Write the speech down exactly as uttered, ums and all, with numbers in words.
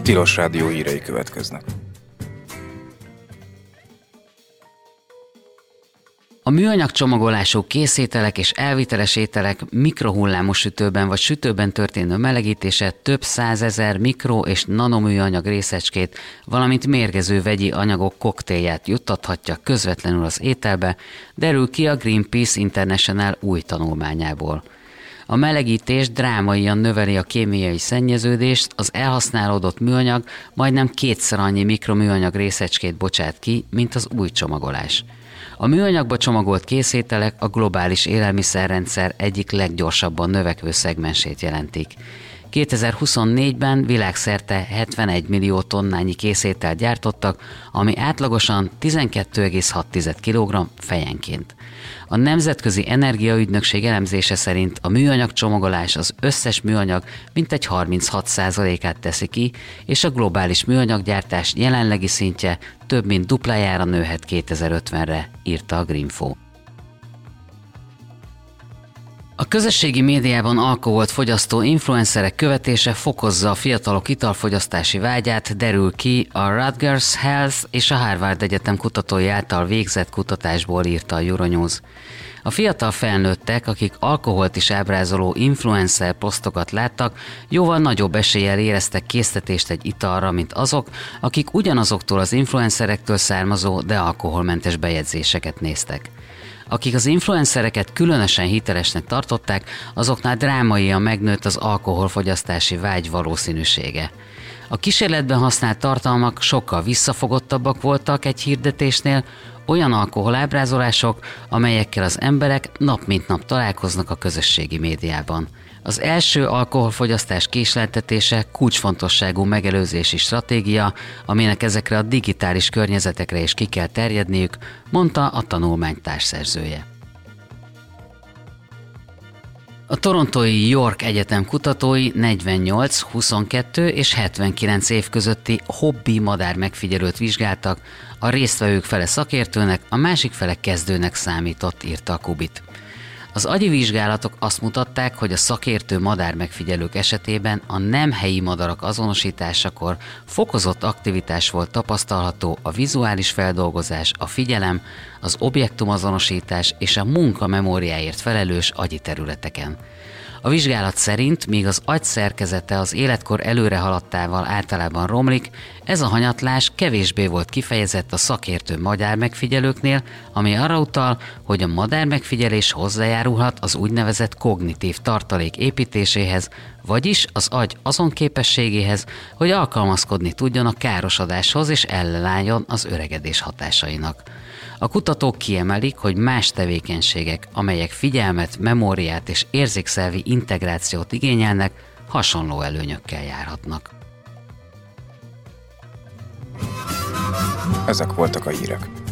Tilos Rádió hírei következnek. A műanyag csomagolású készételek és elviteles ételek mikrohullámos sütőben vagy sütőben történő melegítése több százezer mikro- és nanoműanyag részecskét, valamint mérgező vegyi anyagok koktélját juttathatja közvetlenül az ételbe, derül ki a Greenpeace International új tanulmányából. A melegítés drámaian növeli a kémiai szennyeződést, az elhasználódott műanyag majdnem kétszer annyi mikroműanyag részecskét bocsát ki, mint az új csomagolás. A műanyagba csomagolt készételek a globális élelmiszerrendszer egyik leggyorsabban növekvő szegmensét jelentik. kétezer-huszonnégyben világszerte hetvenegy millió tonnányi készételt gyártottak, ami átlagosan tizenkét egész hat kilogramm fejenként. A Nemzetközi Energiaügynökség elemzése szerint a műanyag csomagolás az összes műanyag mintegy harminchat százalékát teszi ki, és a globális műanyaggyártás jelenlegi szintje több mint duplájára nőhet kétezer-ötvenre, írta a Greenfo. A közösségi médiában alkoholt fogyasztó influencerek követése fokozza a fiatalok italfogyasztási vágyát, derül ki a Rutgers Health és a Harvard Egyetem kutatói által végzett kutatásból, írta a Euronews. A fiatal felnőttek, akik alkoholt is ábrázoló influencer posztokat láttak, jóval nagyobb eséllyel éreztek késztetést egy italra, mint azok, akik ugyanazoktól az influencerektől származó, de alkoholmentes bejegyzéseket néztek. Akik az influencereket különösen hitelesnek tartották, azoknál drámaian megnőtt az alkoholfogyasztási vágy valószínűsége. A kísérletben használt tartalmak sokkal visszafogottabbak voltak egy hirdetésnél, olyan alkoholábrázolások, amelyekkel az emberek nap mint nap találkoznak a közösségi médiában. Az első alkoholfogyasztás késleltetése kulcsfontosságú megelőzési stratégia, aminek ezekre a digitális környezetekre is ki kell terjedniük, mondta a tanulmány társszerzője. A torontói York Egyetem kutatói negyvennyolc, huszonkettő és hetvenkilenc év közötti hobbi madár megfigyelőt vizsgáltak, a résztvevők fele szakértőnek, a másik fele kezdőnek számított, írta a Kubit. Az agyi vizsgálatok azt mutatták, hogy a szakértő madár megfigyelők esetében a nem helyi madarak azonosításakor fokozott aktivitás volt tapasztalható a vizuális feldolgozás, a figyelem, az objektumazonosítás és a munka memóriáért felelős agyi területeken. A vizsgálat szerint, míg az agy szerkezete az életkor előre haladtával általában romlik, ez a hanyatlás kevésbé volt kifejezett a szakértő madár megfigyelőknél, ami arra utal, hogy a madár megfigyelés hozzájárulhat az úgynevezett kognitív tartalék építéséhez, vagyis az agy azon képességéhez, hogy alkalmazkodni tudjon a károsodáshoz és ellenálljon az öregedés hatásainak. A kutatók kiemelik, hogy más tevékenységek, amelyek figyelmet, memóriát és érzékszervi integrációt igényelnek, hasonló előnyökkel járhatnak. Ezek voltak a hírek.